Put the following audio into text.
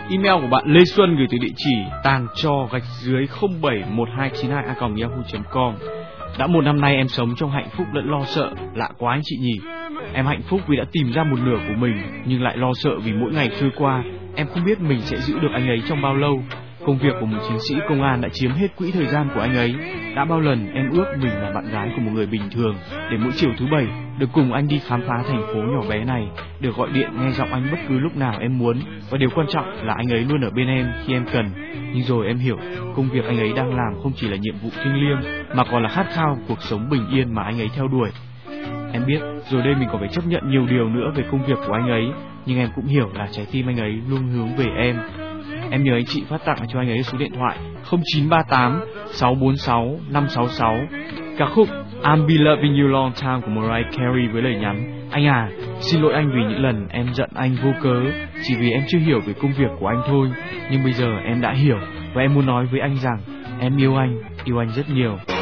Email của bạn Lê Xuân gửi từ địa chỉ tàng cho_071292@yahoo.com. Đã 1 năm nay em sống trong hạnh phúc lẫn lo sợ, lạ quá anh chị nhỉ. Em hạnh phúc vì đã tìm ra một nửa của mình, nhưng lại lo sợ vì mỗi ngày trôi qua, em không biết mình sẽ giữ được anh ấy trong bao lâu. Công việc của một chiến sĩ công an đã chiếm hết quỹ thời gian của anh ấy. Đã bao lần em ước mình là bạn gái của một người bình thường, để mỗi chiều thứ Bảy được cùng anh đi khám phá thành phố nhỏ bé này, được gọi điện nghe giọng anh bất cứ lúc nào em muốn, và điều quan trọng là anh ấy luôn ở bên em khi em cần. Nhưng rồi em hiểu, công việc anh ấy đang làm không chỉ là nhiệm vụ thiêng liêng, mà còn là khát khao cuộc sống bình yên mà anh ấy theo đuổi. Em biết rồi đây mình còn phải chấp nhận nhiều điều nữa về công việc của anh ấy, nhưng em cũng hiểu là trái tim anh ấy luôn hướng về em. Em nhờ anh chị phát tặng cho anh ấy số điện thoại 0938 646 566 ca khúc I'm Be Loving You Long Time của Mariah Carey với lời nhắn: anh à, xin lỗi anh vì những lần em giận anh vô cớ, chỉ vì em chưa hiểu về công việc của anh thôi. Nhưng bây giờ em đã hiểu, và em muốn nói với anh rằng em yêu anh rất nhiều.